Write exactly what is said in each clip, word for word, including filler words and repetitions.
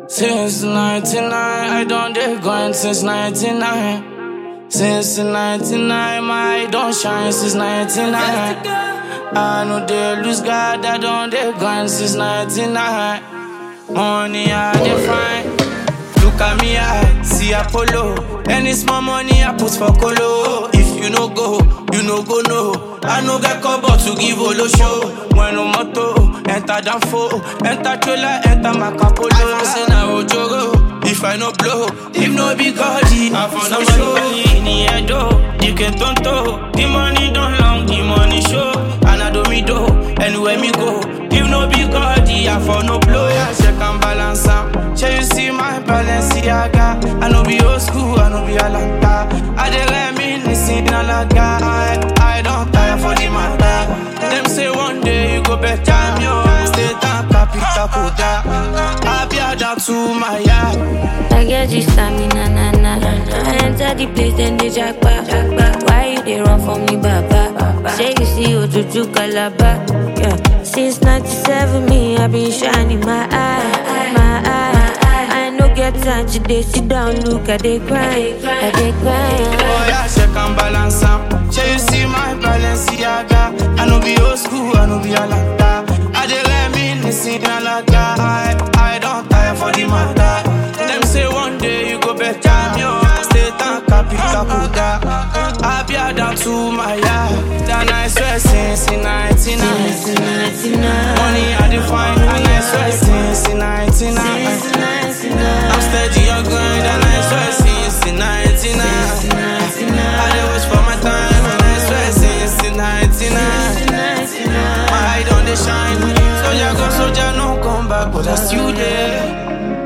Since ninety-nine, I done dey grind since ninety-nine. Since ninety-nine, my eye don't shine since ninety-nine. I know they lose God, I done dey grind since ninety-nine. Money I dey find. Look at me, I see Apollo. Any small money I put for Colo. If you no go, you no go no. I no get cover to give Olo show. When no moto, enter Danfo, enter trailer, enter Macapolo. I say na Ojoro, if I no blow, if no be God, I for no show. In the head though, you can tonto. The money don't long, the money show. And I do me do, anywhere me go. If no be God, I for no blow. Yeah, check and balance am. Shall you see my Balenciaga? I no be old school, I no be Alanta. I dey reminisce in Alaga. I, I don't tire for the matter. Them say one day you go better me, oh. Stay down, capita koda. I be down to my yard. I get this stamina, na na na. I enter the place, then they jackpot. Why you they run from me, baba? Say you see Ojuju Calabar. Yeah. Since ninety-seven, me I been shining my eye, my eye. I no get time to dey sit down, look I dey cry, I dey cry. Oh yeah, check and balance am. Shall you see my Balenciaga? I no be old school, I no be Alanta. I dey reminisce in Alaga. I, I don't tire for the matter. Them say one day you go better me, oh. Stay down, capita koda. I be down to my yard. That I swear since ninety-nine. Money I define, and I swear since ninety-nine. I'm steady on grind, and I swear since ninety-nine. I dey watch for my time, and I swear since ninety-nine. My eye don't dey shine. Soldier go, soldier no come back, but I still there.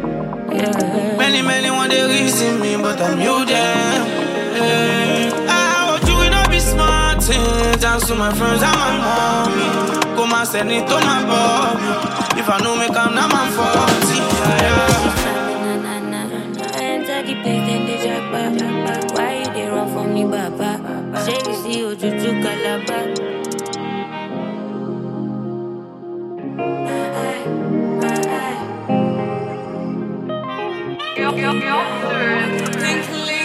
Many, many want they reason me, but I'm you there. I want you to not be smart. Thanks to my friends and my mommy. Come and send it to my body. If I know me come now, I'm forty. I enter the place, then they jackpot. Why you they run from me, baba? Say you see Ojuju Calabar. Yo, yo, yo, sir.